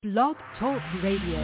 Blog Talk Radio.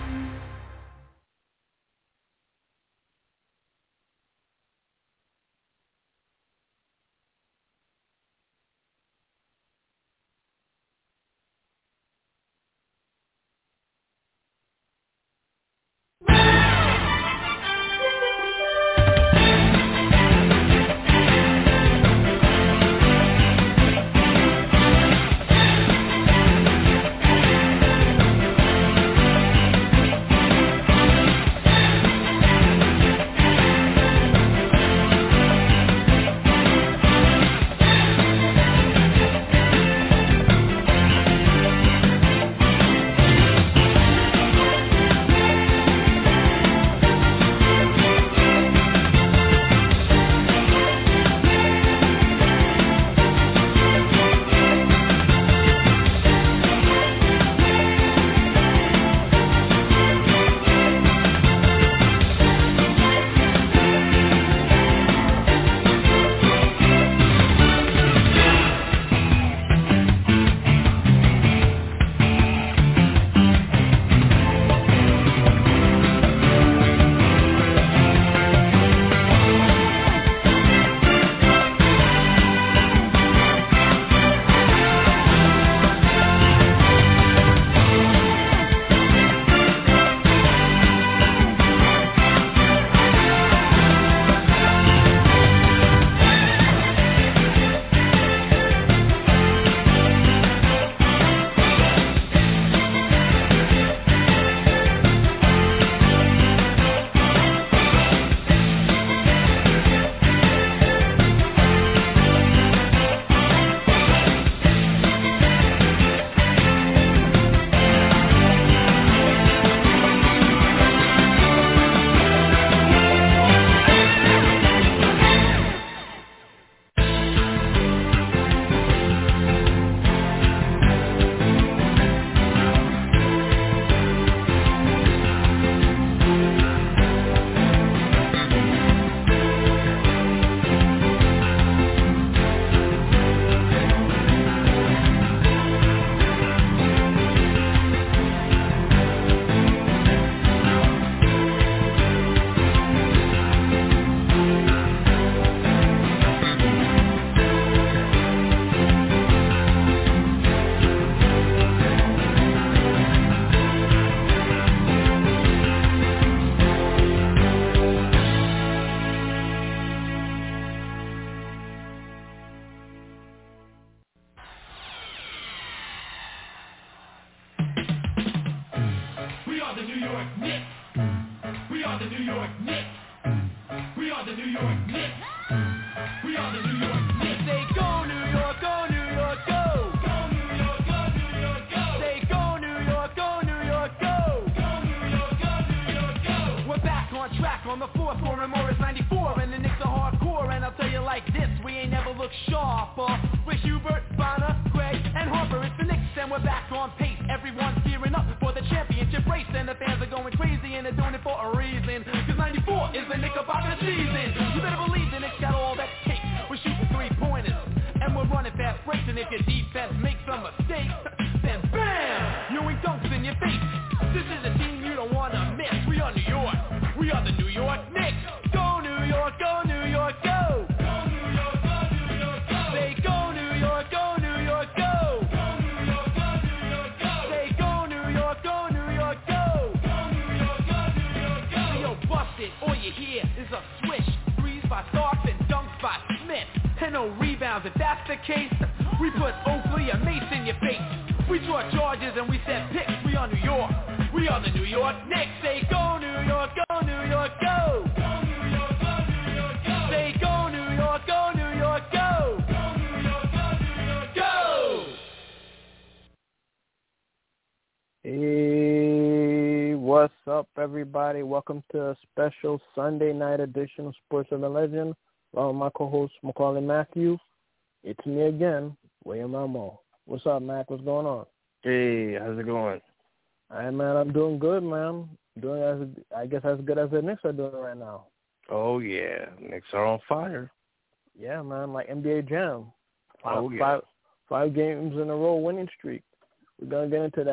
Hey, what's up, everybody? Welcome to a special Sunday night edition of Sports of the Legend. My co-host, Macaulay Matthew. It's me again, William Elmo. What's up, Mac? What's going on? Hey, how's it going? Hey, man, I'm doing good, man. Doing as good as the Knicks are doing right now. Oh, yeah. Knicks are on fire. Yeah, man, like NBA Jam. Five games in a row winning streak. We're going to get into that.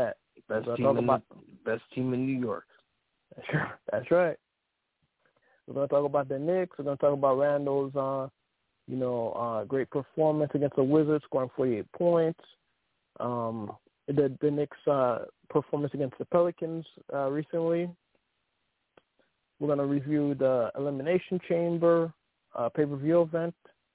Best team in New York. That's right. We're going to talk about the Knicks. We're going to talk about Randall's, great performance against the Wizards, scoring 48 points. The Knicks' performance against the Pelicans recently. We're going to review the Elimination Chamber pay-per-view event.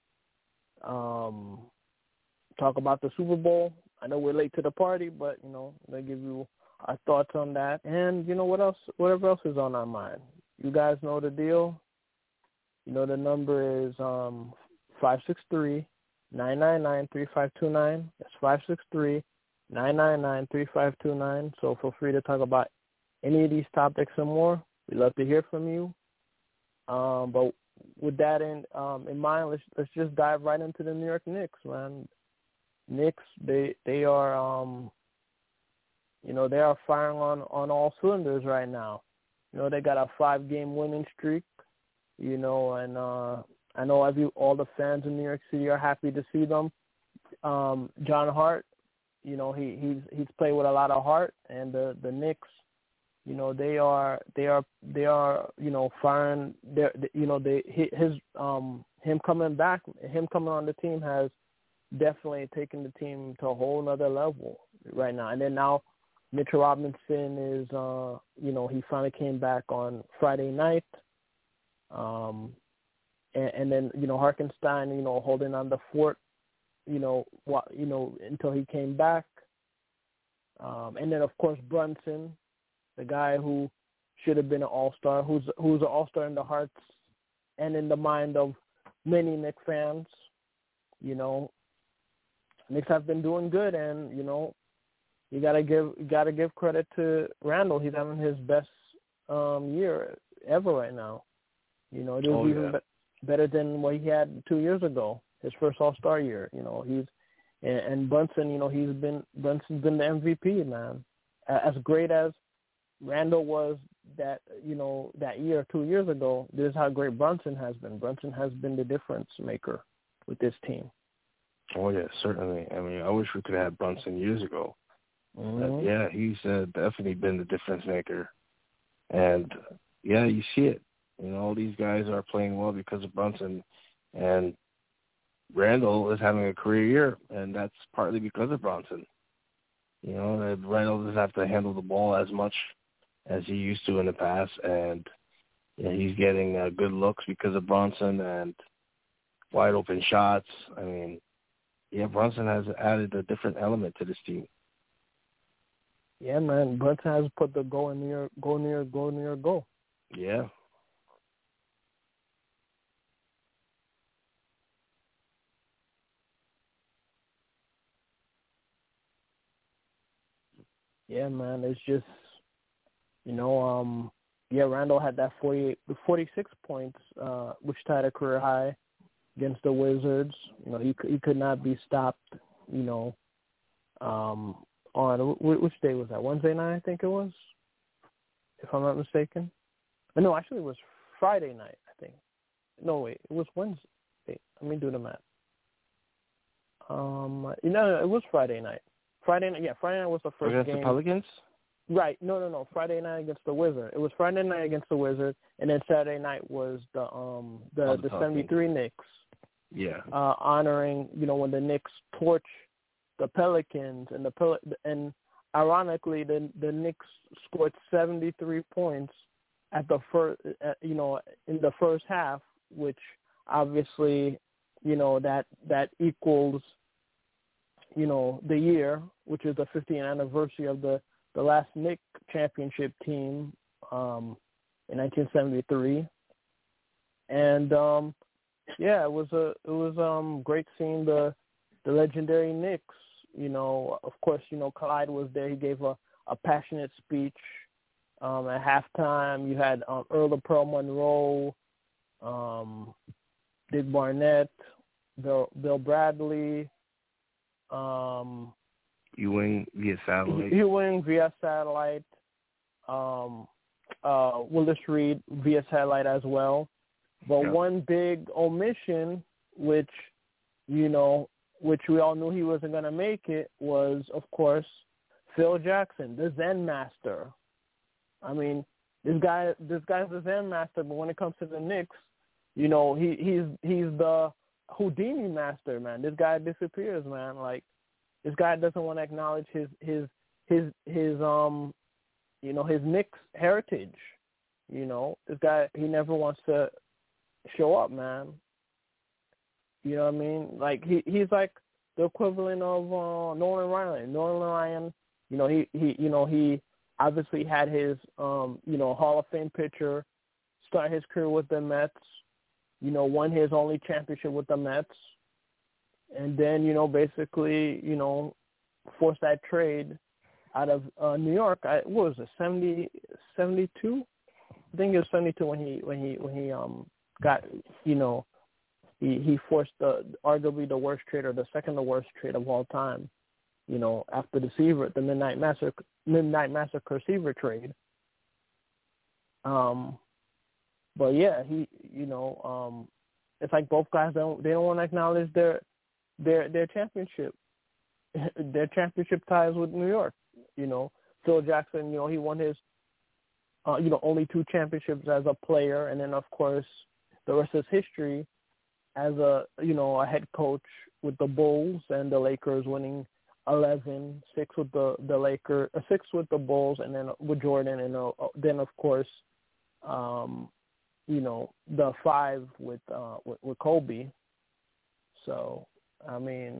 Talk about the Super Bowl. I know we're late to the party, but, I'm going to give you our thoughts on that. And, whatever else is on our mind. You guys know the deal. The number is 563-999-3529. That's 563-999-3529. So feel free to talk about any of these topics and more. We'd love to hear from you. But with that in mind, let's just dive right into the New York Knicks, man. Knicks, they are they are firing on all cylinders right now. They got a 5-game winning streak, and I know all the fans in New York City are happy to see them. John Hart, he's played with a lot of heart, and the Knicks, they are firing. Him coming back, him coming on the team has definitely taken the team to a whole nother level right now. And then now Mitchell Robinson is, he finally came back on Friday night. And then, Hartenstein, holding on the fort, until he came back. And then, of course, Brunson, the guy who should have been an all-star, who's an all-star in the hearts and in the mind of many Knicks fans. Knicks have been doing good, and, you gotta give credit to Randall. He's having his best year ever right now. It is even better than what he had 2 years ago, his first All-Star year. And Brunson. Brunson's been the MVP, man. As great as Randall was that year 2 years ago, this is how great Brunson has been. Brunson has been the difference maker with this team. Oh yeah, certainly. I mean, I wish we could have had Brunson years ago. Mm-hmm. He's definitely been the difference maker. And, you see it. All these guys are playing well because of Brunson. And Randall is having a career year, and that's partly because of Brunson. Randall doesn't have to handle the ball as much as he used to in the past. And he's getting good looks because of Brunson and wide open shots. I mean, Brunson has added a different element to this team. Yeah, man. Brunson has put the go near goal. Yeah. Yeah, man. It's just, Randall had that 46 points, which tied a career high against the Wizards. He could not be stopped, on which day was that? Wednesday night, I think it was, if I'm not mistaken. No, actually, it was Friday night, I think. No, wait, it was Wednesday. Let me do the math. It was Friday night. Friday night was the first against game. The Pelicans? Right. No. Friday night against the Wizards. It was Friday night against the Wizards, and then Saturday night was the 73 Knicks. Yeah. Honoring, when the Knicks torch the Pelicans, and ironically, the Knicks scored 73 points at the first, in the first half, which obviously, that equals, the year, which is the 50th anniversary of the last Knicks championship team in 1973, and it was great seeing the legendary Knicks. Of course, Clyde was there. He gave a passionate speech at halftime. You had Earl of Pearl Monroe, Dick Barnett, Bill Bradley, Ewing via satellite. Willis Reed via satellite as well. But one big omission, which we all knew he wasn't going to make it, was, of course, Phil Jackson, the Zen master. I mean, this guy's the Zen master, but when it comes to the Knicks, he's the Houdini master, man. This guy disappears, man. Like, this guy doesn't want to acknowledge his Knicks heritage. This guy, he never wants to show up, man. You know what I mean? Like, he's like the equivalent of Nolan Ryan. Nolan Ryan, he obviously had his Hall of Fame pitcher, start his career with the Mets, won his only championship with the Mets, and then, basically, forced that trade out of New York. What was it, 72? I think it was 72 when he got, he forced arguably the worst trade, or the second to worst trade of all time, after the Midnight Massacre Seaver trade. But yeah, it's like both guys don't want to acknowledge their championship, their championship ties with New York. Phil Jackson, he won his only 2 championships as a player, and then of course the rest is history as a head coach with the Bulls and the Lakers, winning 11, 6 with the Lakers, 6 with the Bulls, and then with Jordan, and then of course the 5 with Kobe. So I mean,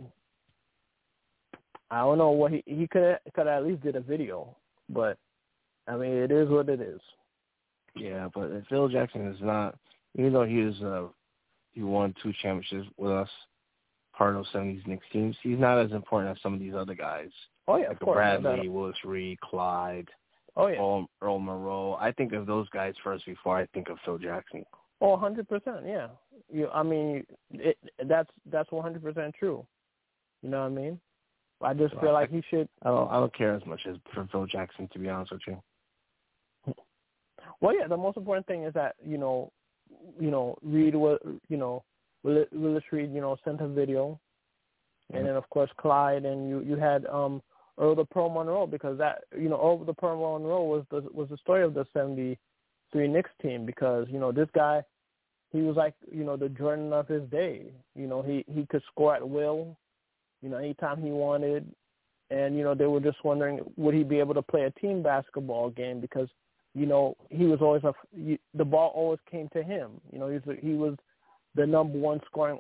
I don't know what he could at least did a video, but I mean, it is what it is. Yeah, but Phil Jackson is not, even though he won 2 championships with us, part of some of these Knicks teams, he's not as important as some of these other guys. Oh yeah, like of course. Bradley, Willis Reed, Clyde, Earl Monroe. I think of those guys first before I think of Phil Jackson. Oh, 100%, yeah. That's 100% true. You know what I mean? I just feel like he should. I don't care as much as for Phil Jackson, to be honest with you. Well, yeah, the most important thing is that Reed was Willis Reed sent a video, and then of course Clyde, and you had Earl the Pearl Monroe, because that Earl the Pearl Monroe was the story of the 73 Knicks team, because this guy, he was like the Jordan of his day. He could score at will, anytime he wanted, and they were just wondering, would he be able to play a team basketball game, because he was always the ball always came to him. He was the number one scoring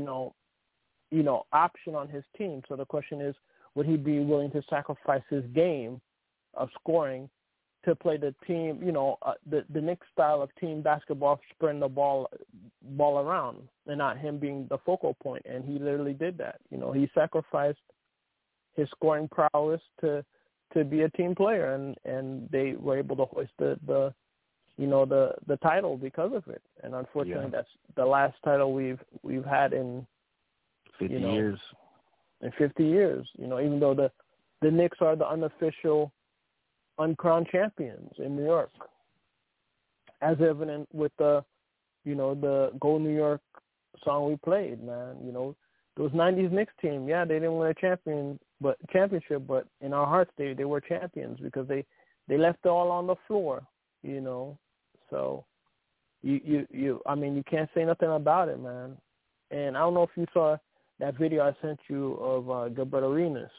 option on his team. So the question is, would he be willing to sacrifice his game of scoring to play the team, the Knicks style of team basketball, spreading the ball around, and not him being the focal point? And he literally did that. He sacrificed his scoring prowess to be a team player, and they were able to hoist the title because of it. And unfortunately, that's the last title we've had in 50 years. In 50 years, even though the Knicks are the unofficial uncrowned champions in New York, as evident with the Go New York song we played, man. Those 90s Knicks team, yeah, they didn't win a championship, but in our hearts they were champions, because they left it all on the floor, So you can't say nothing about it, man. And I don't know if you saw that video I sent you of Gilbert Arenas.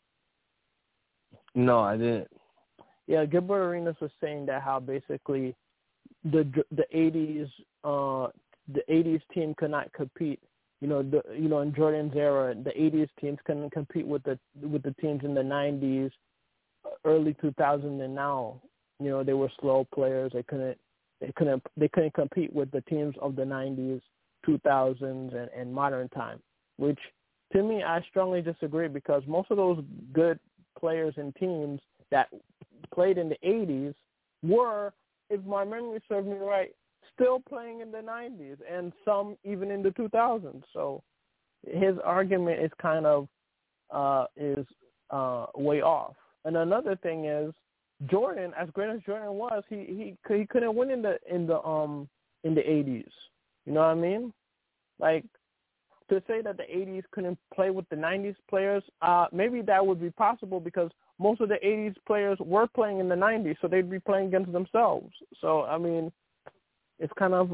No, I didn't. Yeah, Gilbert Arenas was saying that how basically the 80s team could not compete. In Jordan's era, the 80s teams couldn't compete with the teams in the 90s, early 2000s, and now. They were slow players. They couldn't compete with the teams of the 90s, 2000s, and modern time. Which, to me, I strongly disagree, because most of those good players and teams that played in the 80s were, if my memory serves me right, still playing in the 90s, and some even in the 2000s. So his argument is kind of way off. And another thing is, Jordan, as great as Jordan was, he couldn't win in the 80s. You know what I mean? Like, to say that the 80s couldn't play with the 90s players, maybe that would be possible, because most of the 80s players were playing in the 90s, so they'd be playing against themselves. So, I mean, it's kind of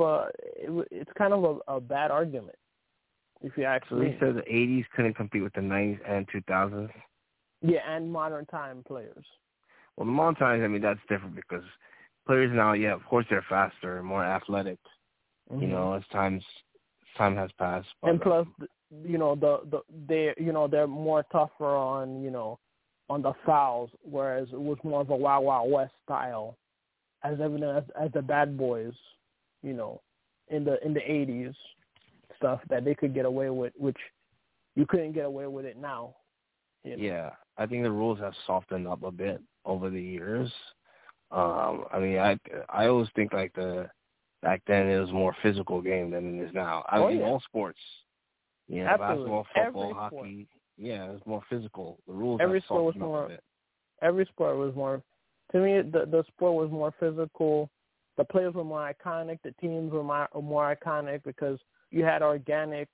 a bad argument, if you ask me. So you said the 80s couldn't compete with the 90s and 2000s? Yeah, and modern time players. Well, the modern times, I mean, that's different because players now, yeah, of course they're faster and more athletic, you know, as time has passed. But, and plus, you know, they're more tougher on, you know, on the fouls, whereas it was more of a Wild Wild West style, as evident as the Bad Boys, you know, in the 80s stuff that they could get away with, which you couldn't get away with it now. You know? Yeah, I think the rules have softened up a bit over the years. I mean, I always think like back then it was a more physical game than it is now. I mean, all sports, you know, basketball, football, hockey. Yeah, it was more physical. The rules have softened up a bit. Every sport was more. To me, the sport was more physical. The players were more iconic. The teams were more iconic because you had organic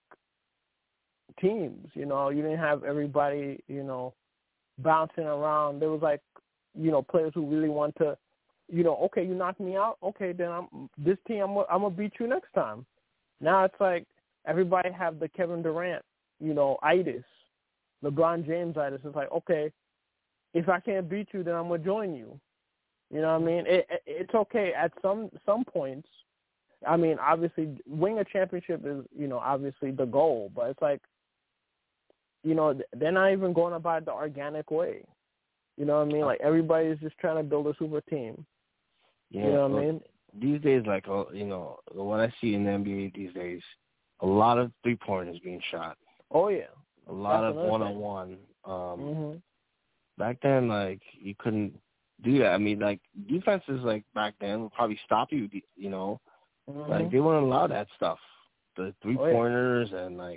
teams. You know, you didn't have everybody, you know, bouncing around. There was like, you know, players who really want to, you know, okay, you knocked me out. Okay, then I'm gonna beat you next time. Now it's like everybody have the Kevin Durant, you know, itis, LeBron James itis. It's like, okay, if I can't beat you, then I'm gonna join you. You know what I mean? It's okay at some points. I mean, obviously, winning a championship is, you know, obviously the goal. But it's like, you know, they're not even going about it the organic way. You know what I mean? Like, everybody's just trying to build a super team. Yeah, you know what I mean? These days, like, you know, what I see in the NBA these days, a lot of three-pointers being shot. Oh, yeah. A lot of one-on-one. Back then, like, you couldn't do that. I mean, like, defenses, like, back then would probably stop you, you know. Like, they wouldn't allow that stuff. The three-pointers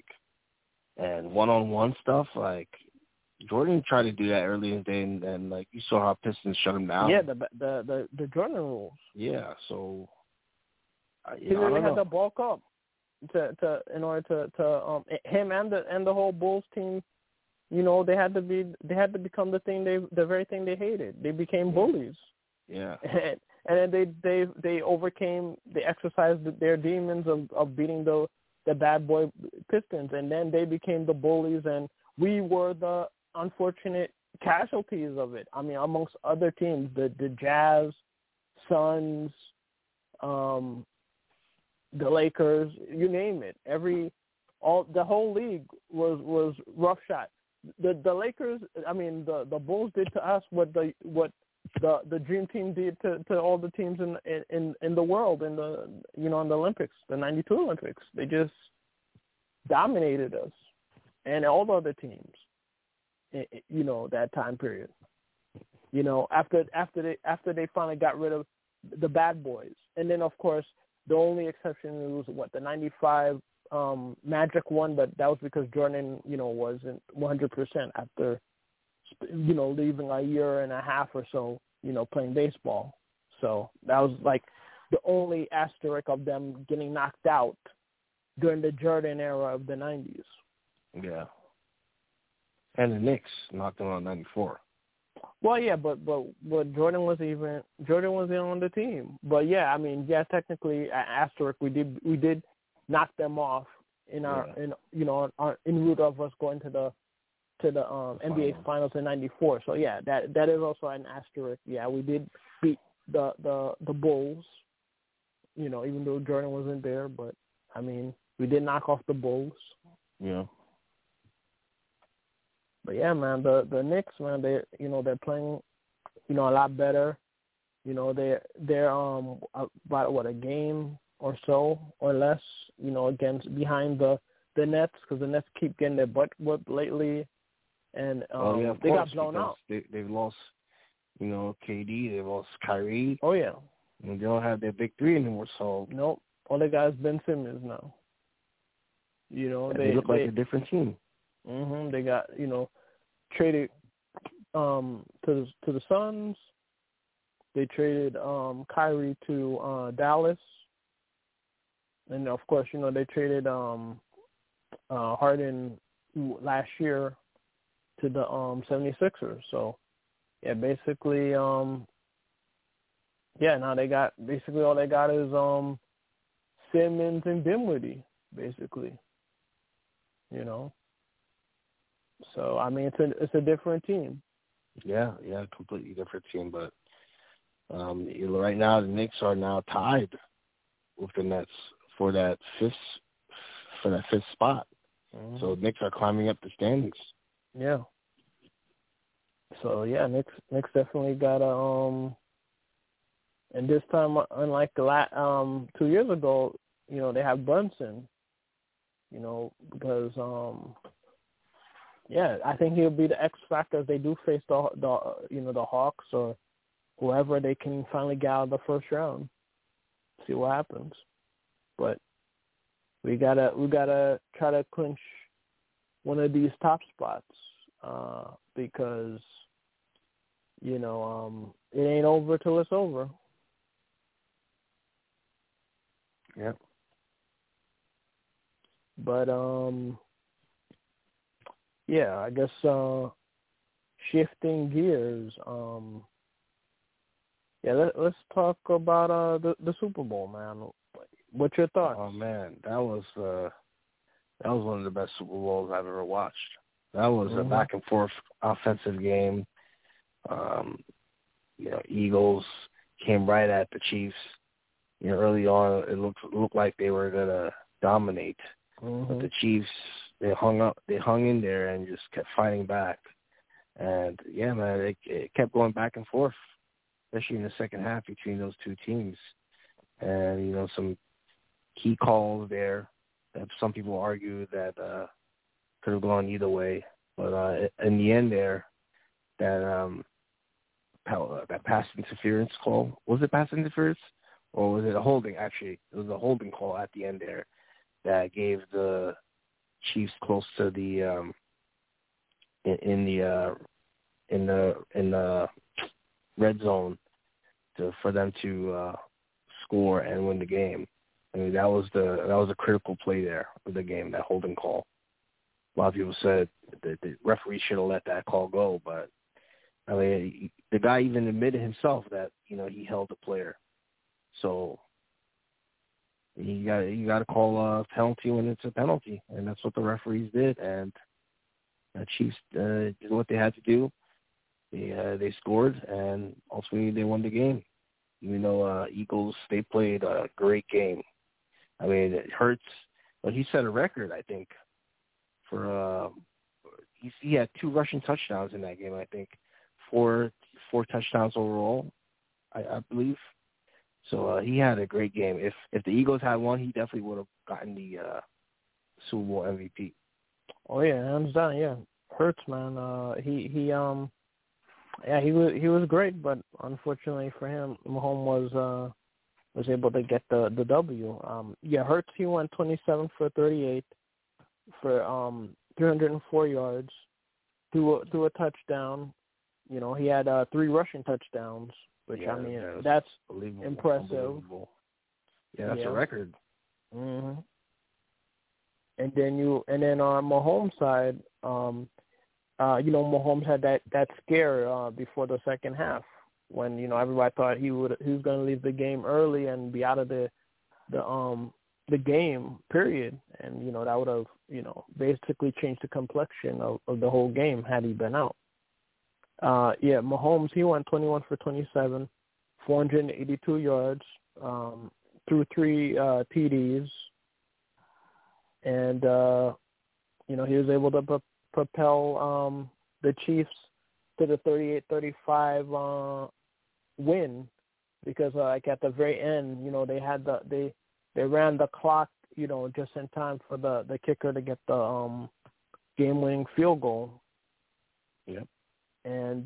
and one-on-one stuff, like, Jordan tried to do that early in the day, and like, you saw how Pistons shut him down. Yeah, the Jordan rules. Yeah, so he really had to bulk up in order to him and the whole Bulls team. You know, they had to become the very thing they hated. They became bullies. Yeah. And then they overcame, they exercised their demons of beating the bad boy Pistons, and then they became the bullies, and we were the unfortunate casualties of it. I mean, amongst other teams, the Jazz, Suns, the Lakers, you name it. The whole league was roughshod. The Lakers, I mean, the Bulls did to us what the Dream Team did to all the teams in the world, in the, you know, in the Olympics, the '92 Olympics. They just dominated us and all the other teams. You know, that time period. You know, after they finally got rid of the bad boys, and then of course the only exception was the '95 Magic won, but that was because Jordan, you know, wasn't 100% after, you know, leaving a year and a half or so, you know, playing baseball. So that was like the only asterisk of them getting knocked out during the Jordan era of the '90s. Yeah. And the Knicks knocked them out 94. Well, yeah, but Jordan was in on the team. But yeah, I mean, yeah, technically, asterisk, we did knock them off in route of us going to the NBA Finals in '94. So yeah, that is also an asterisk. Yeah, we did beat the Bulls. You know, even though Jordan wasn't there, but I mean, we did knock off the Bulls. Yeah. But yeah, man, the Knicks, man, they're playing, you know, a lot better. You know, they're about a game or so or less, you know, behind the Nets, because the Nets keep getting their butt whooped lately, and they got blown out. They've lost, you know, KD, they've lost Kyrie. Oh yeah. And they don't have their big three anymore, so nope. All they got is Ben Simmons now. You know, they look like a different team. They got, you know, traded to the Suns. They traded Kyrie to Dallas, and of course, you know, they traded Harden last year to the 76ers. So Yeah, basically, now they got basically all they got is Simmons and Dinwiddie, basically. You know. So I mean, it's a different team. Yeah, completely different team. But right now the Knicks are now tied with the Nets for that fifth spot. Mm-hmm. So Knicks are climbing up the standings. Yeah. So yeah, Knicks definitely got a and this time, unlike the 2 years ago, you know, they have Brunson. You know, because I think he'll be the X factor if they do face the Hawks or whoever they can finally get out of the first round. See what happens. But we gotta try to clinch one of these top spots because it ain't over till it's over. Yep. But I guess shifting gears. Let's talk about the Super Bowl, man. What's your thoughts? Oh man, that was one of the best Super Bowls I've ever watched. That was a back and forth offensive game. Eagles came right at the Chiefs. Early on it looked like they were gonna dominate. But the Chiefs, they hung in there and just kept fighting back. And yeah, man, it kept going back and forth, especially in the second half between those two teams. And some key calls there that some people argue that could have gone either way. But in the end there, that pass interference call, was it pass interference or was it a holding? Actually, it was a holding call at the end there that gave the Chiefs close to the in the red zone for them to score and win the game. I mean, that was a critical play there of the game, that holding call. A lot of people said that the referee should have let that call go, but I mean, the guy even admitted himself that he held the player. So you got to call a penalty when it's a penalty, and that's what the referees did. And the Chiefs did what they had to do. They scored, and ultimately they won the game. Even though Eagles, they played a great game. I mean, it hurts, but he set a record, I think, for he had 2 rushing touchdowns in that game. I think 4 touchdowns overall, I believe. So he had a great game. If the Eagles had won, he definitely would have gotten the Super Bowl MVP. Oh yeah, hands down. Yeah, Hurts, man. He was great, but unfortunately for him, Mahomes was able to get the W. Hurts, he went 27 for 38 for 304 yards, threw a touchdown. He had 3 rushing touchdowns, which that's impressive. Yeah, that's a record. Mm-hmm. And then on Mahomes' side, Mahomes had that scare before the second half when everybody thought he was going to leave the game early and be out of the game period, and that would have basically changed the complexion of the whole game had he been out. Mahomes, he went 21 for 27, 482 yards, threw 3 TDs, and he was able to propel the Chiefs to the 38-35 win because at the very end, they had they ran the clock, just in time for the kicker to get the game-winning field goal. Yep. And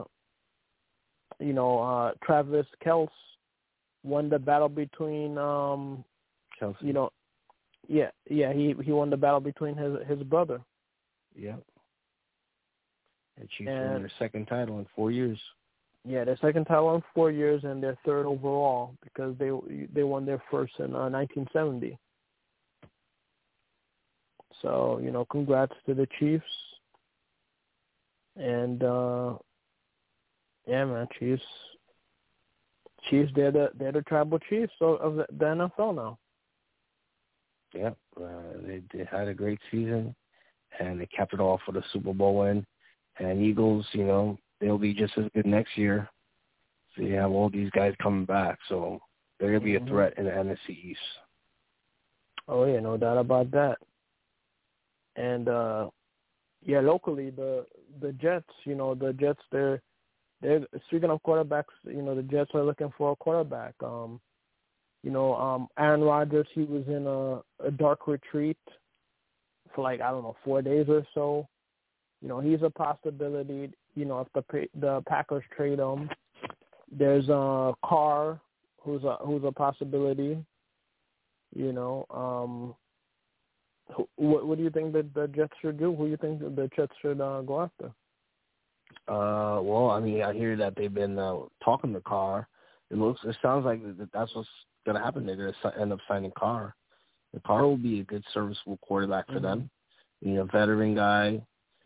Travis Kelce won the battle between Kelce. he won the battle between his brother. Yeah. And Chiefs won their second title in 4 years. Yeah, their second title in 4 years and their third overall because they won their first in 1970. So, congrats to the Chiefs. And Yeah, man, Chiefs, they're the tribal chiefs of the NFL now. Yep, they had a great season, and they capped it off with a Super Bowl win. And Eagles, they'll be just as good next year. So you have all these guys coming back, so they're gonna be a threat in the NFC East. Oh yeah, no doubt about that. And locally the Jets, the Jets, they're speaking of quarterbacks, the Jets are looking for a quarterback. Aaron Rodgers, he was in a dark retreat for 4 days or so. He's a possibility. If the Packers trade him, there's Carr, who's a possibility. What do you think that the Jets should do? Who do you think that the Jets should go after? Well, I hear that they've been talking to Carr. It sounds like that's what's going to happen. They're going to end up signing Carr. And Carr will be a good serviceable quarterback for them. Veteran guy.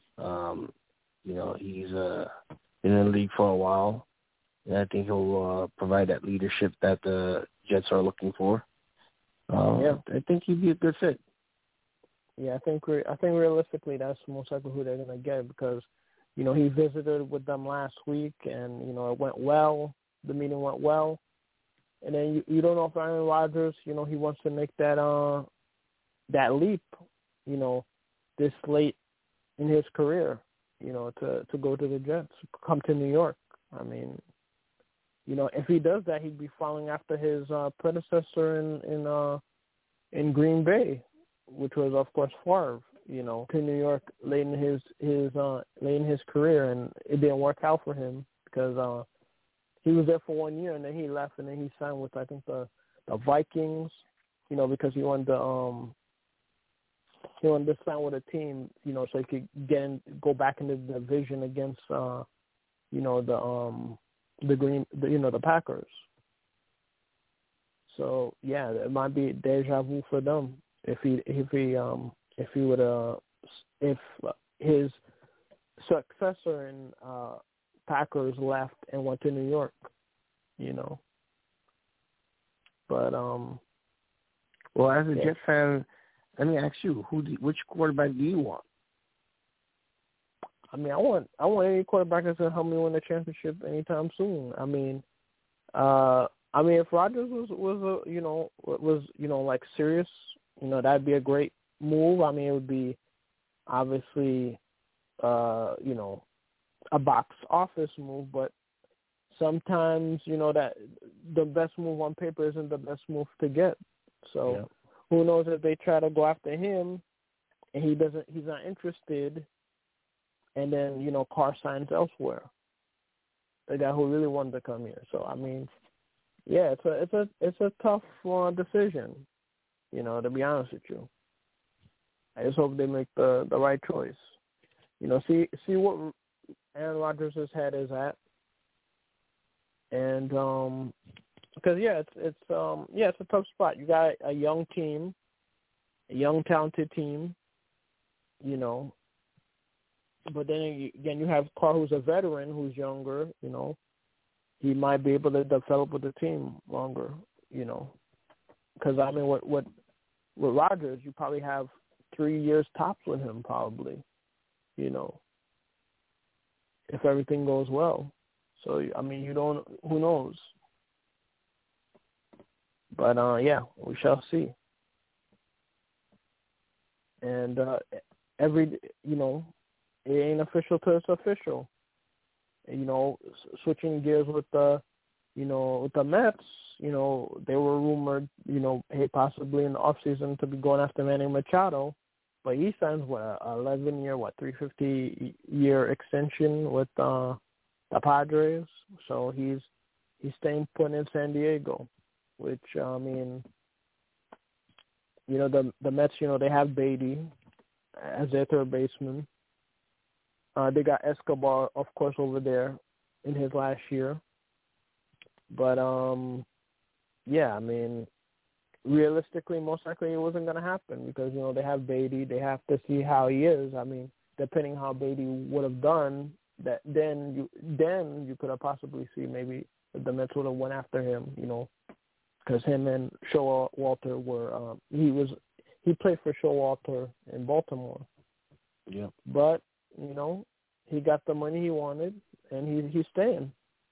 He's been in the league for a while, and I think he'll provide that leadership that the Jets are looking for. I think he'd be a good fit. Yeah, I think realistically that's most likely who they're going to get because, he visited with them last week and, it went well. The meeting went well. And then you don't know if Aaron Rodgers, he wants to make that leap, this late in his career, to go to the Jets, come to New York. I mean, if he does that, he'd be following after his predecessor in Green Bay, which was, of course, Favre, to New York late in his career, and it didn't work out for him because he was there for 1 year and then he left and then he signed with I think the Vikings, because he wanted to sign with a team, so he could go back into the division against the Packers. So yeah, it might be deja vu for them if his successor in Packers left and went to New York, But well, as a Jet fan, let me ask you, which quarterback do you want? I want any quarterback that's gonna help me win the championship anytime soon. If Rodgers was serious, that'd be a great move. It would be obviously a box office move, but sometimes that the best move on paper isn't the best move to get. So who knows if they try to go after him and he's not interested, and then Carr signs elsewhere, the guy who really wanted to come here. So it's a tough decision, to be honest with you. I just hope they make the right choice. See what Aaron Rodgers' head is at, and because it's a tough spot. You got a young team, a young talented team, But then again, you have Carr, who's a veteran, who's younger. He might be able to develop with the team longer. Because with Rodgers, you probably have 3 years tops with him, probably. If everything goes well. So you don't. Who knows? But we shall see. And it ain't official till it's official. Switching gears with the Mets, they were rumored, possibly in the offseason to be going after Manny Machado, but he signs an 11-year, $350 extension with the Padres, so he's staying put in San Diego, which the Mets, they have Beatty as their third baseman. They got Escobar, of course, over there in his last year. But, realistically, most likely it wasn't going to happen because, they have Beatty. They have to see how he is. Depending how Beatty would have done, that then you could have possibly see maybe the Mets would have went after him, because him and Showalter were he played for Showalter in Baltimore. Yeah. But he got the money he wanted, and he's staying.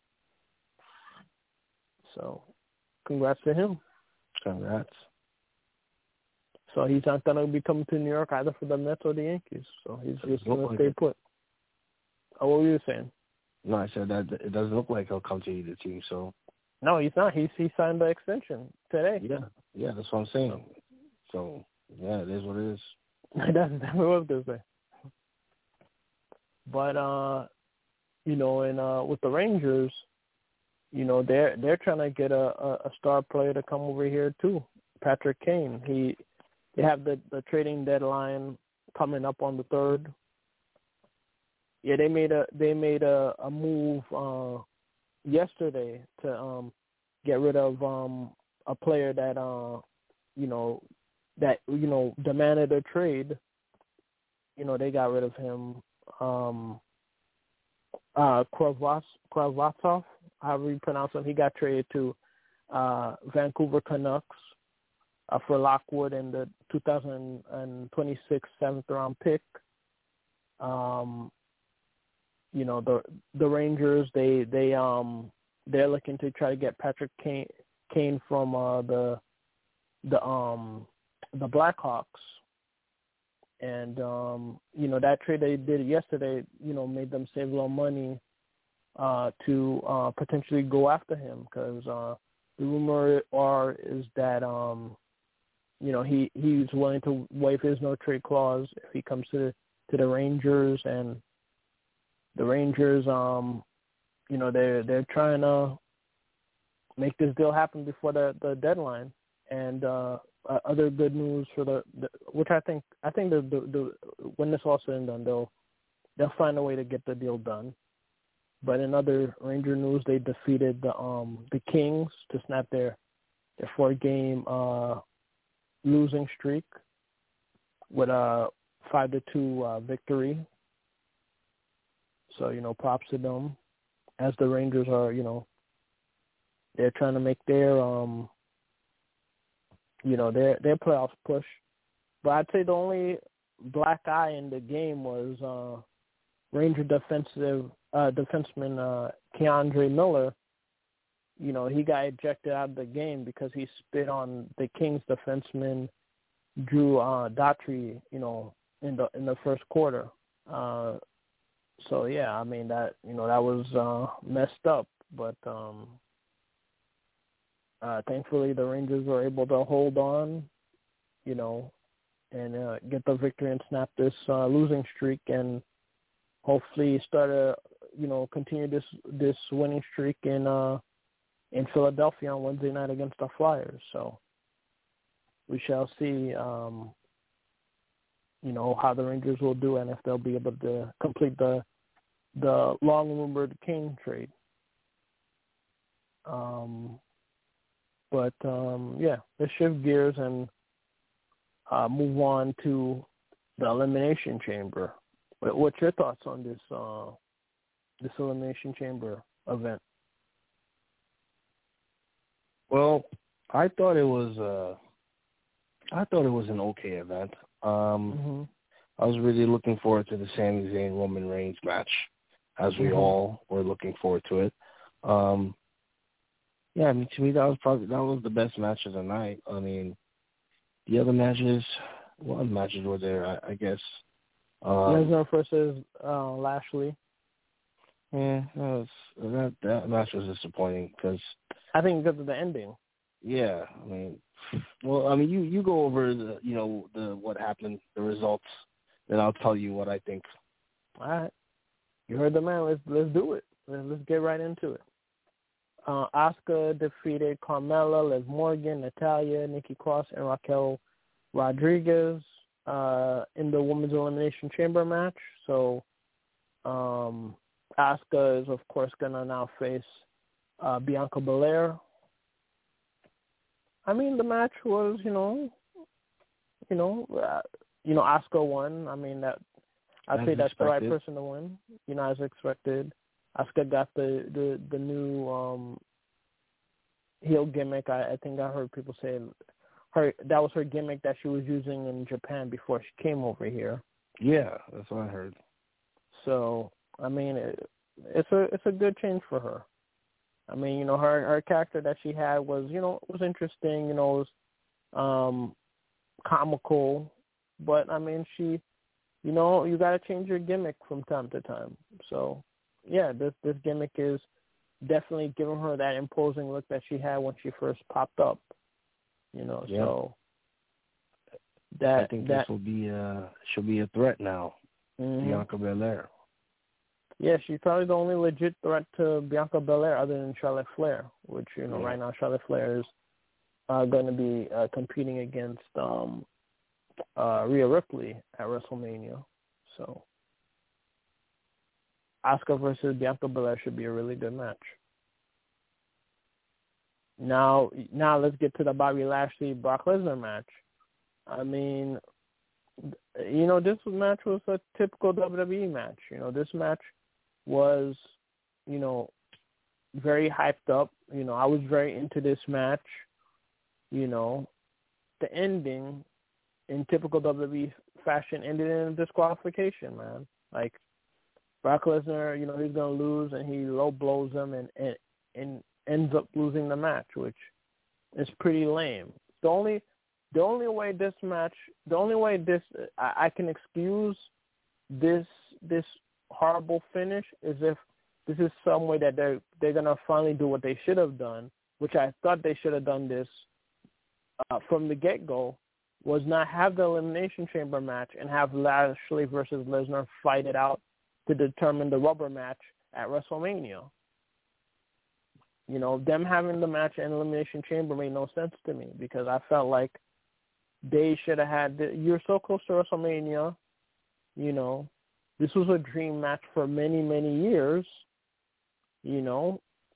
So, congrats to him. Congrats. So he's not going to be coming to New York either for the Mets or the Yankees. So he's just going to stay put. Oh, what were you saying? No, I said that it doesn't look like he'll come to either team. So. No, he's not. He signed the extension today. Yeah, that's what I'm saying. So yeah, it is what it is. That's what I was going to say. But with the Rangers, they're trying to get a star player to come over here too. Patrick Kane. They have the trading deadline coming up on the 3rd. Yeah, they made a move yesterday to get rid of a player that demanded a trade. They got rid of him. Kravtsov, however you pronounce him, he got traded to Vancouver Canucks for Lockwood and the 2026 7th round pick. The Rangers they're looking to try to get Patrick Kane from the Blackhawks. And that trade they did yesterday, made them save a little money to potentially go after him, because the rumor is that he's willing to waive his no trade clause if he comes to the Rangers, and the Rangers they're trying to make this deal happen before the deadline. And other good news for the which I think the when this all said and done, they'll find a way to get the deal done. But in other Ranger news, they defeated the Kings to snap their 4-game losing streak with a 5-2 victory. So props to them, as the Rangers are they're trying to make their their playoff push. But I'd say the only black eye in the game was Ranger defenseman Keandre Miller. He got ejected out of the game because he spit on the Kings defenseman Drew Daughtry, in the first quarter. So yeah, I mean that that was messed up, but thankfully the Rangers were able to hold on, and get the victory and snap this losing streak, and hopefully start continue this winning streak in Philadelphia on Wednesday night against the Flyers. So we shall see, how the Rangers will do and if they'll be able to complete the long-rumored Kane trade. Let's shift gears and move on to the Elimination Chamber. What's your thoughts on this Elimination Chamber event? Well, I thought it was an okay event. I was really looking forward to the Sami Zayn Roman Reigns match, as we all were looking forward to it. Yeah, I mean, to me that was the best match of the night. I mean, the other matches, what matches were there? I guess Lesnar versus Lashley. Yeah, that match was disappointing because I think because of the ending. Yeah, I mean, you go over the what happened, the results, then I'll tell you what I think. All right, you heard the man. Let's do it. Let's get right into it. Asuka defeated Carmella, Liv Morgan, Natalya, Nikki Cross, and Raquel Rodriguez in the Women's Elimination Chamber match. So Asuka is, of course, going to now face Bianca Belair. I mean, the match was, Asuka won. I mean, that I'd say that's the right person to win. You know, as expected. Asuka got the new heel gimmick. I think I heard people say that was her gimmick that she was using in Japan before she came over here. Yeah, that's what I heard. So I mean, it's a good change for her. I mean, you know, her character that she had was, you know, was interesting. You know, it was comical, but I mean, she, you know, you got to change your gimmick from time to time. So yeah, this gimmick is definitely giving her that imposing look that she had when she first popped up. You know, yeah. So that I think this will be she'll be a threat now. Mm-hmm. Bianca Belair. Yeah, she's probably the only legit threat to Bianca Belair other than Charlotte Flair, which, you know, right now Charlotte Flair is going to be competing against Rhea Ripley at WrestleMania. So Asuka versus Bianca Belair should be a really good match. Now let's get to the Bobby Lashley-Brock Lesnar match. I mean, you know, this match was a typical WWE match. You know, this match was, you know, very hyped up. You know, I was very into this match. You know, the ending, in typical WWE fashion, ended in a disqualification, man. Like, Brock Lesnar, you know, he's going to lose, and he low blows him and ends up losing the match, which is pretty lame. The only way I can excuse this horrible finish is if this is some way that they're gonna finally do what they should have done, which I thought they should have done this from the get-go, was not have the Elimination Chamber match and have Lashley versus Lesnar fight it out to determine the rubber match at WrestleMania. You know, them having the match in Elimination Chamber made no sense to me because I felt like they should have had you're so close to WrestleMania, you know. This was a dream match for many, many years, you know.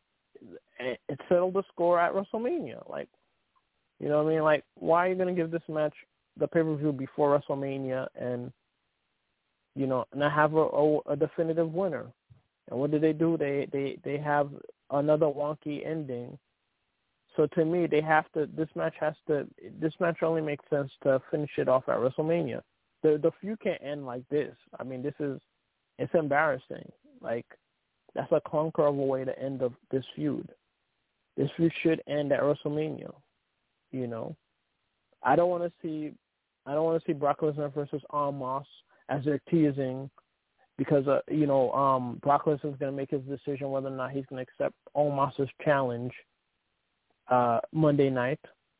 It settled the score at WrestleMania. Like, you know what I mean? Like, why are you going to give this match the pay-per-view before WrestleMania and, you know, not have a definitive winner? And what do? They have another wonky ending. So to me, this match only makes sense to finish it off at WrestleMania. The feud can't end like this. I mean, it's embarrassing. Like, that's a clunker of a way to end this feud. This feud should end at WrestleMania. You know, I don't want to see Brock Lesnar versus Omos as they're teasing, because you know, Brock Lesnar is going to make his decision whether or not he's going to accept Omos's challenge Monday night.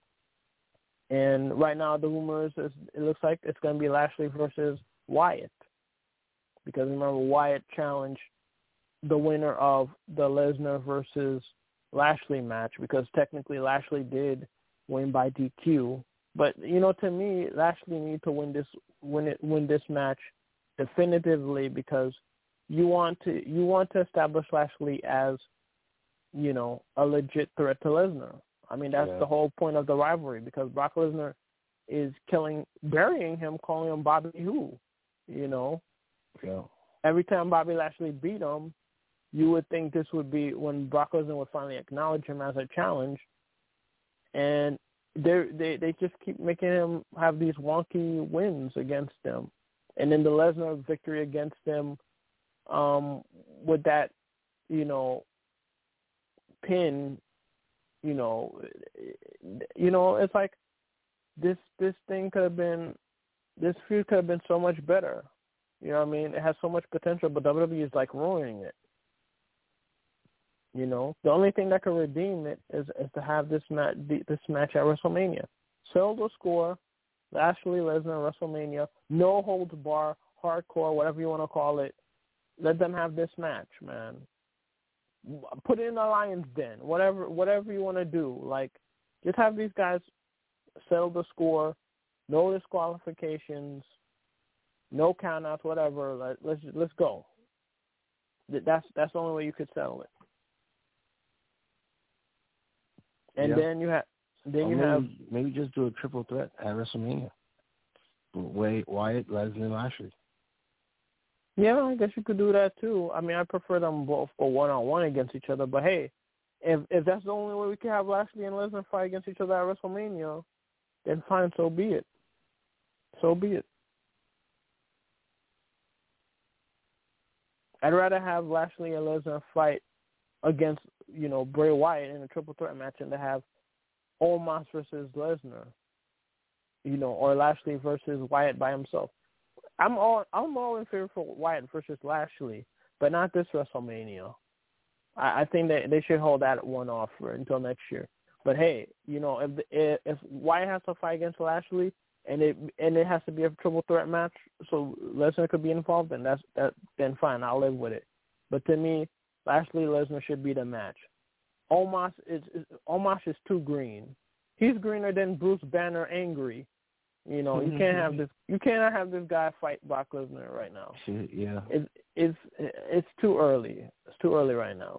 And right now, the rumors is it looks like it's going to be Lashley versus Wyatt, because remember, Wyatt challenged the winner of the Lesnar versus Lashley match, because technically Lashley did win by DQ. But you know, to me, Lashley needs to win this match definitively, because you want to establish Lashley as, you know, a legit threat to Lesnar. I mean, that's the whole point of the rivalry, because Brock Lesnar is burying him, calling him Bobby Who, you know. Yeah. Every time Bobby Lashley beat him, you would think this would be when Brock Lesnar would finally acknowledge him as a challenge. And they just keep making him have these wonky wins against them. And then the Lesnar victory against them with that, you know, pin, you know, it's like this feud could have been so much better. You know what I mean? It has so much potential, but WWE is like ruining it. You know, the only thing that can redeem it is to have this match at WrestleMania. Settle the score, Lashley Lesnar WrestleMania, no holds bar, hardcore, whatever you want to call it. Let them have this match, man. Put it in the Lion's Den, whatever you want to do. Like, just have these guys settle the score, no disqualifications, no countouts, whatever. Let's go. That's the only way you could settle it. And then you have maybe just do a triple threat at WrestleMania. Wyatt, Lesnar, and Lashley. Yeah, I guess you could do that too. I mean, I prefer them both go one-on-one against each other. But hey, if that's the only way we can have Lashley and Lesnar fight against each other at WrestleMania, then fine, so be it. So be it. I'd rather have Lashley and Lesnar fight against, Bray Wyatt in a triple threat match than to have Omos versus Lesnar, or Lashley versus Wyatt by himself. I'm all in favor for Wyatt versus Lashley, but not this WrestleMania. I think that they should hold that one off until next year. But hey, if Wyatt has to fight against Lashley and it has to be a triple threat match, so Lesnar could be involved, then fine, I'll live with it. But to me, Lashley Lesnar should be the match. Omos is too green. He's greener than Bruce Banner angry. You can't have this. You cannot have this guy fight Brock Lesnar right now. Yeah. It's too early. It's too early right now.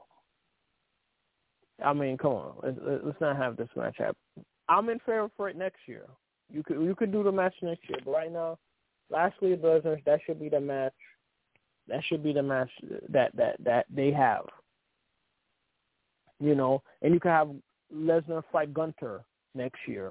I mean, come on. Let's not have this match happen. I'm in favor for it next year. You could do the match next year, but right now, Lashley Lesnar, that should be the match. That should be the match that they have. And you could have Lesnar fight Gunter next year.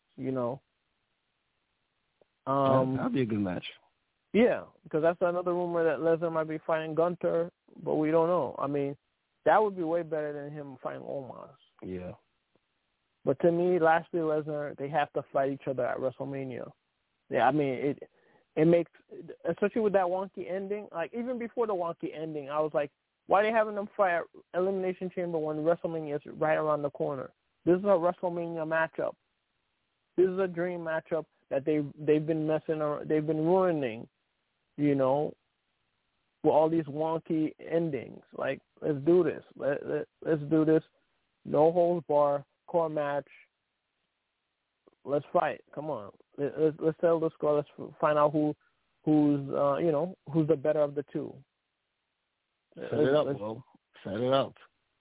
That'd be a good match. Yeah, because that's another rumor that Lesnar might be fighting Gunter, but we don't know. I mean, that would be way better than him fighting Omos. Yeah. But to me, Lashley Lesnar, they have to fight each other at WrestleMania. Yeah, I mean, it makes, especially with that wonky ending, like even before the wonky ending, I was like, why are they having them fight at Elimination Chamber when WrestleMania is right around the corner? This is a WrestleMania matchup. This is a dream matchup that they've been messing around, they've been ruining, with all these wonky endings. Like, let's do this. Let's do this. No holds bar, core match. Let's fight. Come on. Let's settle the score. Let's find out who's the better of the two. Set it up, Will. Set it up.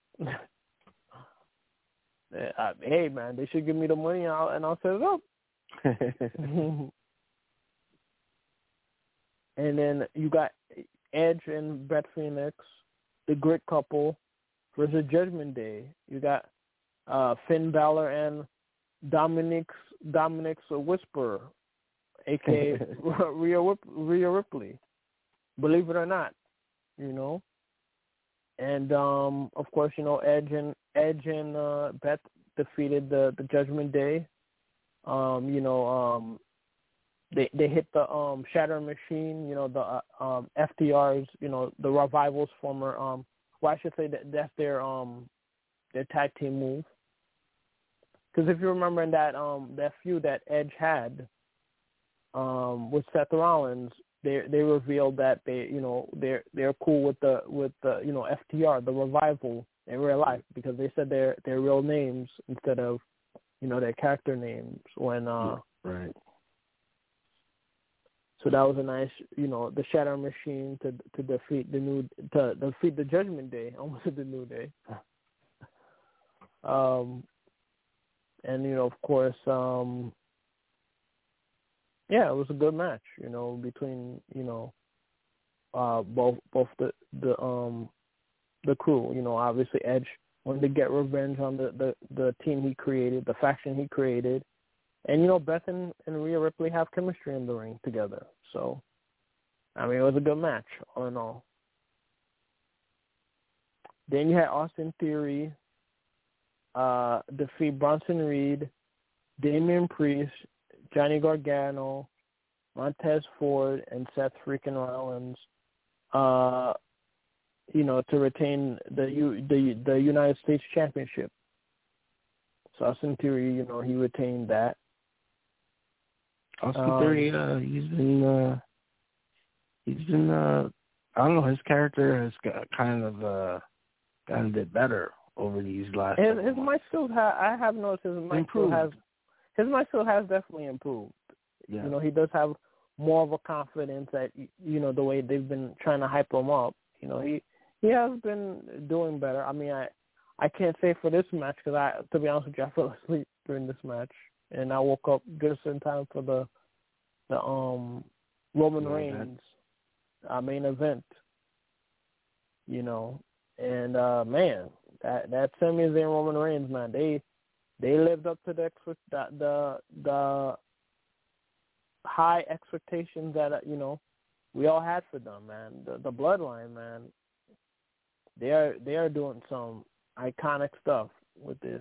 Hey, man, they should give me the money and I'll set it up. And then you got Edge and Bret Phoenix, the Grit Couple versus Judgment Day. You got Finn Balor and Dominic's Whisperer, a.k.a. Rhea Ripley. Believe it or not, And of course, Edge and Beth defeated the Judgment Day. They hit the Shatter Machine, the FTR's, the Revival's former I should say that's their tag team move. Because if you remember in that feud that Edge had with Seth Rollins, they revealed that they're cool with the FTR, the Revival, in real life, because they said their real names instead of their character names when right. So that was a nice, the Shatter Machine to defeat the Judgment Day, almost the New Day. And of course, it was a good match, between both the crew. Obviously Edge wanted to get revenge on the team he created, the faction he created. And, Beth and Rhea Ripley have chemistry in the ring together. So, I mean, it was a good match, all in all. Then you had Austin Theory defeat Bronson Reed, Damian Priest, Johnny Gargano, Montez Ford, and Seth freaking Rollins, to retain the United States Championship. So Austin Theory, he retained that. Austin Theory, he's been I don't know, his character has gotten a bit better over these last. His mic skills I have noticed his mic skill has definitely improved. Yeah. He does have more of a confidence that the way they've been trying to hype him up. He has been doing better. I mean, I can't say for this match because to be honest with you, I fell asleep during this match, and I woke up just in time for the Roman Reigns our main event. You know, and man, that Sami Zayn Roman Reigns, man, they lived up to the high expectations that we all had for them, man. The bloodline, man. They are doing some iconic stuff with this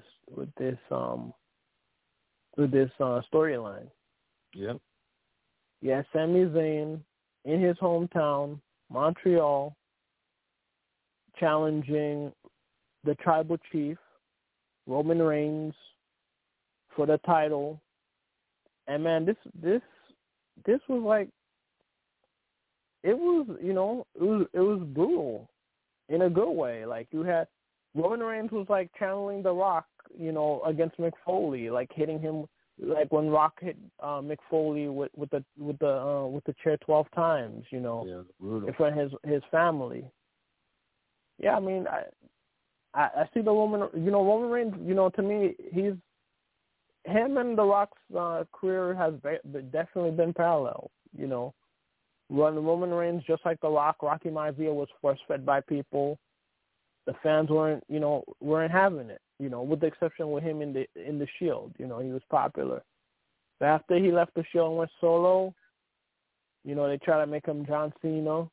storyline. Yep. Yeah, Sami Zayn in his hometown, Montreal, challenging the tribal chief, Roman Reigns, for the title. And man, this was like, it was brutal in a good way. Like, you had Roman Reigns was like channeling The Rock, against Mick Foley, like hitting him, like when Rock hit Mick Foley with the chair 12 times, Yeah, brutal. in front of his family. Yeah, I mean, I see the Roman Reigns, to me, him and The Rock's career has definitely been parallel, When Roman Reigns, just like The Rock, Rocky Maivia was force-fed by people. The fans weren't having it, with the exception with him in the Shield. He was popular. But after he left the Shield and went solo, they tried to make him John Cena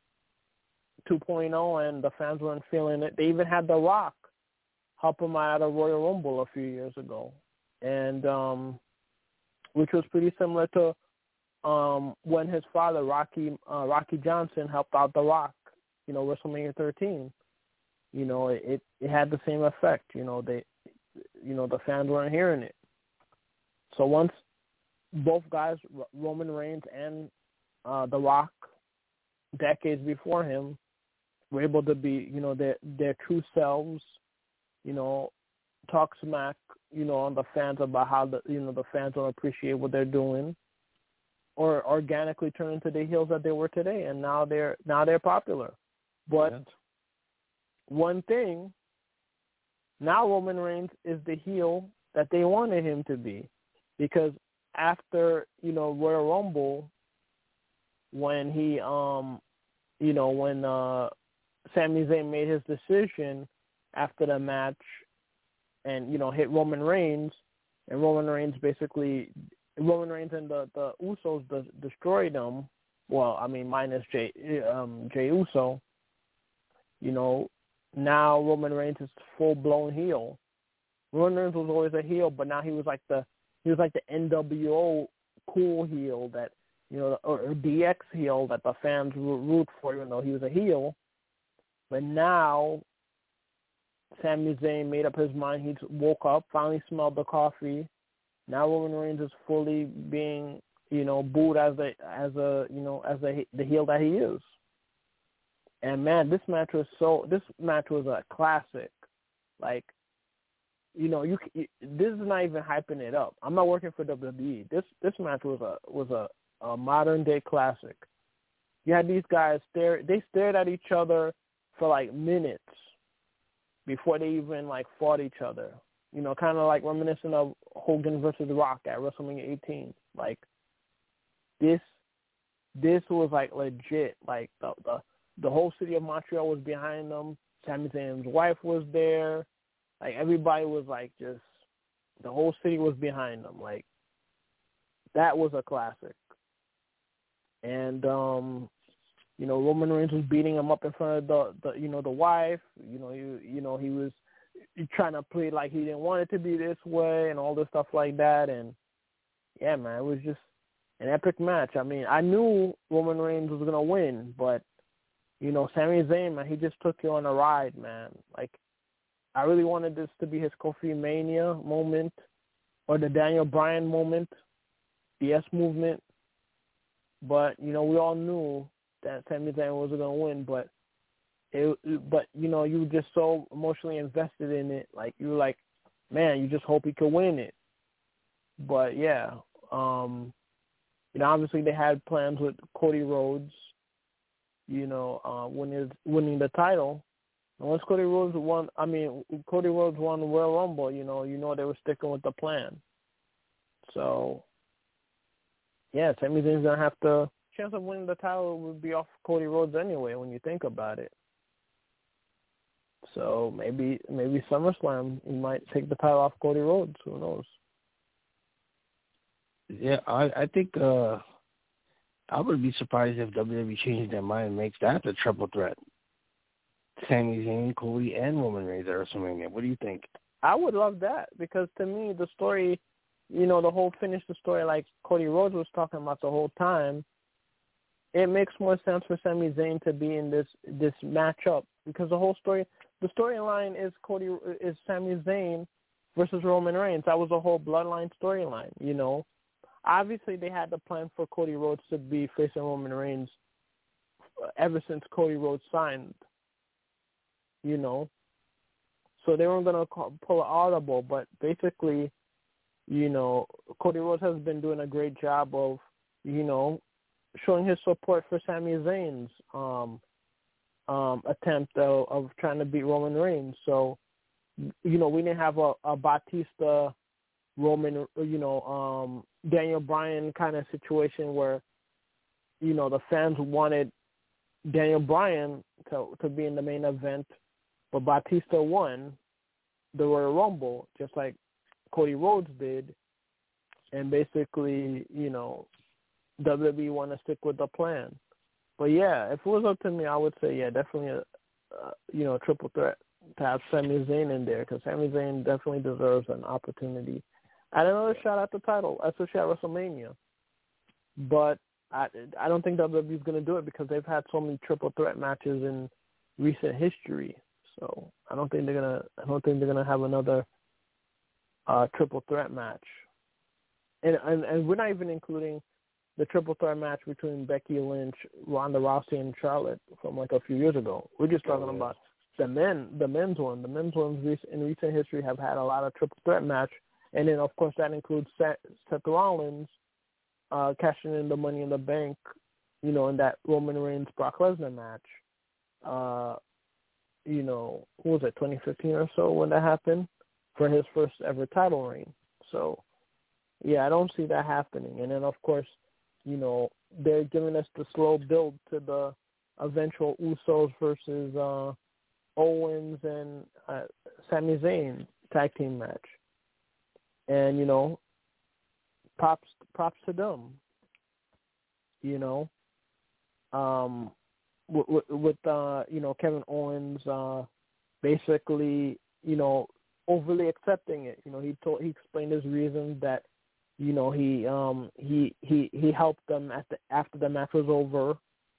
2.0, and the fans weren't feeling it. They even had The Rock help him out of Royal Rumble a few years ago, and which was pretty similar to when his father, Rocky Johnson, helped out The Rock, WrestleMania 13. It had the same effect. The fans weren't hearing it. So once both guys, Roman Reigns and The Rock, decades before him, were able to be, their true selves, talk smack, on the fans about how the fans don't appreciate what they're doing, or organically turn into the heels that they were today, and now they're popular. But yeah. One thing, now Roman Reigns is the heel that they wanted him to be, because after Royal Rumble, when he when Sami Zayn made his decision after the match and hit Roman Reigns, and Roman Reigns and the Usos destroyed him. Well, I mean, minus Jey Uso. Now Roman Reigns is full blown heel. Roman Reigns was always a heel, but now he was like the NWO cool heel that or DX heel that the fans root for, even though he was a heel. But now Sami Zayn made up his mind. He woke up, finally smelled the coffee. Now Roman Reigns is fully being booed as the heel that he is. And man, this match was a classic. Like, this is not even hyping it up. I'm not working for WWE. This match was a modern day classic. You had these guys stared at each other for like minutes before they even like fought each other. Kind of like reminiscent of Hogan versus Rock at WrestleMania 18. Like, this was like legit. Like the whole city of Montreal was behind them. Sami Zayn's wife was there. Like, everybody was like, just, the whole city was behind them. Like, that was a classic. And Roman Reigns was beating him up in front of the wife. He was trying to play like he didn't want it to be this way and all this stuff like that. And yeah, man, it was just an epic match. I mean, I knew Roman Reigns was gonna win, but Sami Zayn, man, he just took you on a ride, man. Like, I really wanted this to be his Kofi Mania moment, or the Daniel Bryan moment, the S movement. But we all knew that Sami Zayn wasn't gonna win. But you were just so emotionally invested in it. Like, you were like, man, you just hope he could win it. But yeah, obviously they had plans with Cody Rhodes, winning the title. And once Cody Rhodes won the Royal Rumble, they were sticking with the plan. So, yeah, Sami Zayn's going to have to chance of winning the title would be off Cody Rhodes anyway when you think about it. So maybe SummerSlam he might take the title off Cody Rhodes. Who knows? Yeah, I think I would be surprised if WWE changes their mind and makes that the triple threat. Sami Zayn, Cody, and Roman Reigns at WrestleMania. What do you think? I would love that because to me the story, the whole finish the story like Cody Rhodes was talking about the whole time, it makes more sense for Sami Zayn to be in this matchup because the storyline is Sami Zayn versus Roman Reigns. That was a whole bloodline storyline, Obviously, they had the plan for Cody Rhodes to be facing Roman Reigns ever since Cody Rhodes signed, So they weren't going to pull an audible, but basically, Cody Rhodes has been doing a great job of, showing his support for Sami Zayn's attempt of trying to beat Roman Reigns. So, we didn't have a Batista, Roman, Daniel Bryan kind of situation where, the fans wanted Daniel Bryan to be in the main event, but Batista won the Royal Rumble, just like Cody Rhodes did. And basically, WWE want to stick with the plan. But, yeah, if it was up to me, I would say, yeah, definitely a triple threat to have Sami Zayn in there because Sami Zayn definitely deserves an opportunity at another shot at the title, especially at WrestleMania. But I don't think WWE is going to do it because they've had so many triple threat matches in recent history. So I don't think they're gonna have another triple threat match. And we're not even including the triple threat match between Becky Lynch, Ronda Rousey, and Charlotte from like a few years ago. We're just talking about the men's one. The men's ones in recent history have had a lot of triple threat match. And then, of course, that includes Seth Rollins cashing in the Money in the Bank, in that Roman Reigns Brock Lesnar match. Who was it, 2015 or so when that happened for his first ever title reign. So, yeah, I don't see that happening. And then, of course, they're giving us the slow build to the eventual Usos versus Owens and Sami Zayn tag team match. And, props to them, with Kevin Owens basically, overly accepting it. He explained his reasons that, he helped them after the match was over,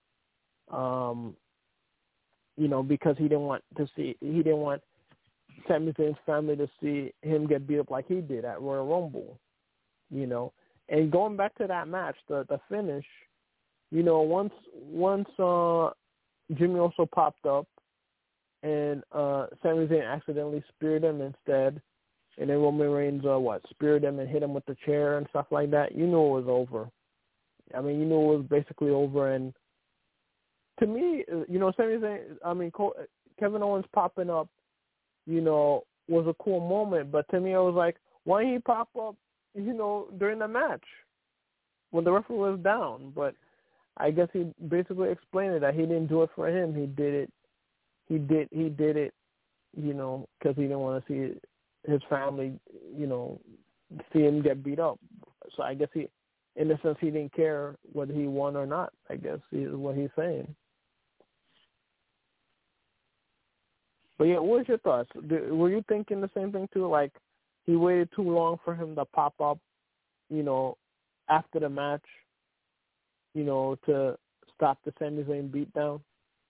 because he didn't want Sami Zayn's family to see him get beat up like he did at Royal Rumble, And going back to that match, the finish, once Jimmy Uso popped up and Sami Zayn accidentally speared him instead, and then Roman Reigns speared him and hit him with the chair and stuff like that, it was over. I mean, it was basically over. And to me, Sami Zayn, Kevin Owens popping up, was a cool moment. But to me, I was like, why didn't he pop up, during the match when the referee was down? But I guess he basically explained it that he didn't do it for him. He did it. He did it, because he didn't want to see his family, see him get beat up. So I guess in a sense, he didn't care whether he won or not. I guess is what he's saying. But yeah, what was your thoughts? Were you thinking the same thing too? Like he waited too long for him to pop up, after the match, to stop the Sami Zayn beatdown?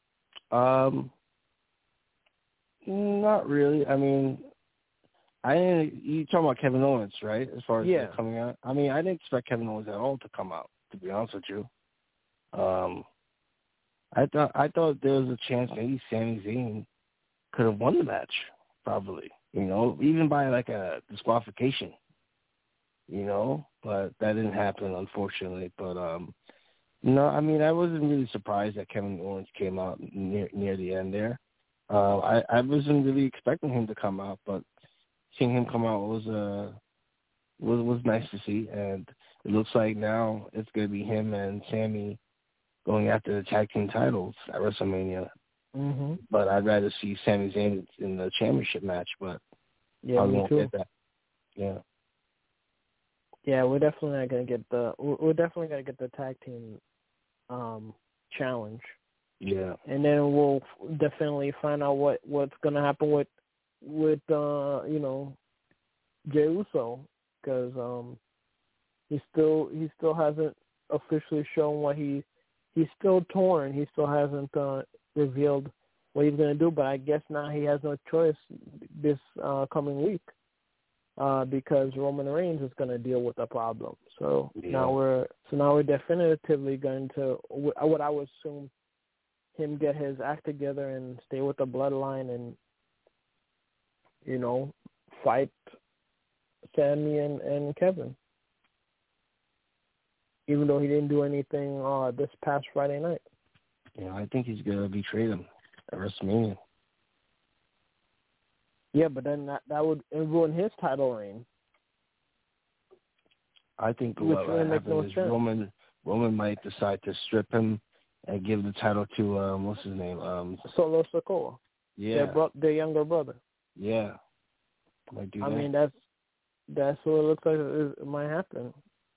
Not really. I mean, you talking about Kevin Owens, right? As far as coming out, I mean, I didn't expect Kevin Owens at all to come out. To be honest with you, I thought there was a chance maybe Sami Zayn could have won the match, probably. Even by like a disqualification. But that didn't happen, unfortunately. But I mean, I wasn't really surprised that Kevin Owens came out near the end there. I wasn't really expecting him to come out, but seeing him come out was nice to see. And it looks like now it's going to be him and Sammy going after the tag team titles at WrestleMania. Mm-hmm. But I'd rather see Sami Zayn in the championship match, but yeah, me too. Get that. Yeah. Yeah, we're definitely not gonna get the tag team challenge. Yeah. And then we'll definitely find out what's gonna happen with Jey Uso, because he still hasn't officially shown what he's still torn. He still hasn't revealed what he's going to do, but I guess now he has no choice this coming week because Roman Reigns is going to deal with the problem. So now we're definitively going to, what I would assume, him get his act together and stay with the bloodline and fight Sami and Kevin, even though he didn't do anything this past Friday night. Yeah, I think he's going to betray them at WrestleMania. Yeah, but then that would ruin his title reign. I think what happens is Roman might decide to strip him and give the title to, what's his name? Solo Sikoa. Yeah. Their younger brother. Yeah. Might do that. I mean, that's what it looks like it might happen,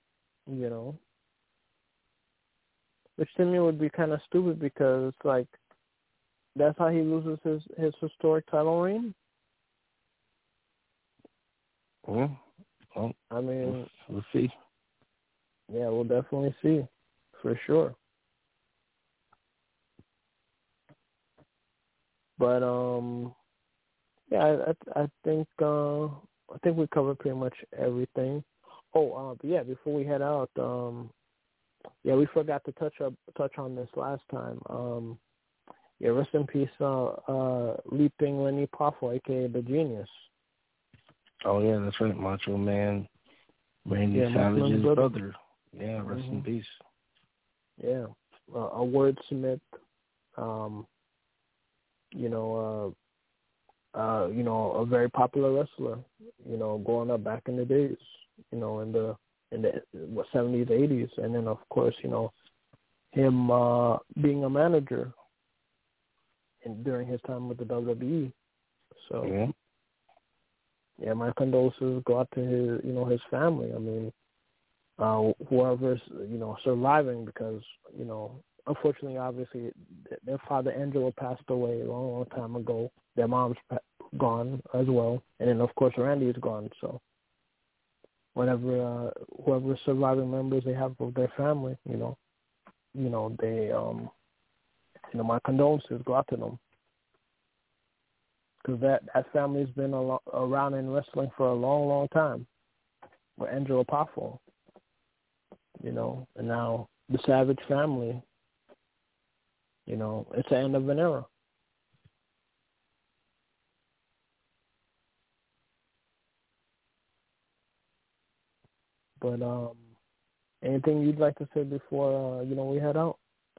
Which to me would be kind of stupid because, like, that's how he loses his historic title reign. Yeah. Well, I mean, we'll see. Yeah, we'll definitely see, for sure. But yeah, I think we covered pretty much everything. Oh, but yeah, before we head out, yeah, we forgot to touch on this last time. Yeah, rest in peace, Leaping Lenny Poffo, aka the Genius. Oh yeah, that's right, Macho Man, Randy Savage's brother. Yeah, rest in peace. Yeah, a wordsmith. A very popular wrestler, growing up back in the days, in the 70s, 80s, and then of course, him being a manager during his time with the WWE. So yeah, my condolences go out to his family. I mean, whoever's surviving, because unfortunately, obviously, their father Angelo passed away a long, long time ago. Their mom's gone as well, and then of course Randy is gone. So, whoever surviving members they have of their family, they, my condolences go out to them, because that family's been around in wrestling for a long, long time. With Angelo Poffo, and now the Savage family. It's the end of an era. But anything you'd like to say before we head out?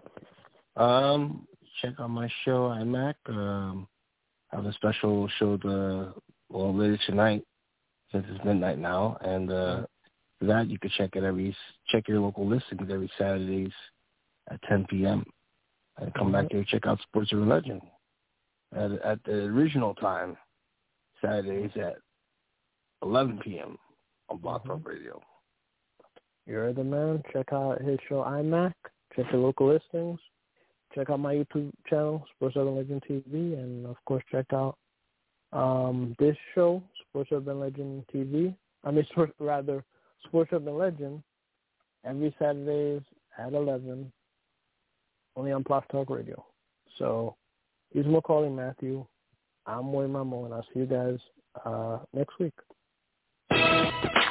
Check out my show iMac. I have a special show later tonight, since it's midnight now, and for that you can check your local listings every Saturdays at 10 p.m. and come back here and check out Sports of Religion at the original time, Saturdays at 11 p.m. on Blog Talk Radio. You're the man. Check out his show iMac. Check your local listings. Check out my YouTube channel, Sports Urban Legend TV, and of course check out this show, Sports Urban Legend TV. Sports Urban Legend, every Saturdays at 11, only on Blog Talk Radio. So, he's Macaulay Matthew. I'm William Mamo, and I'll see you guys next week.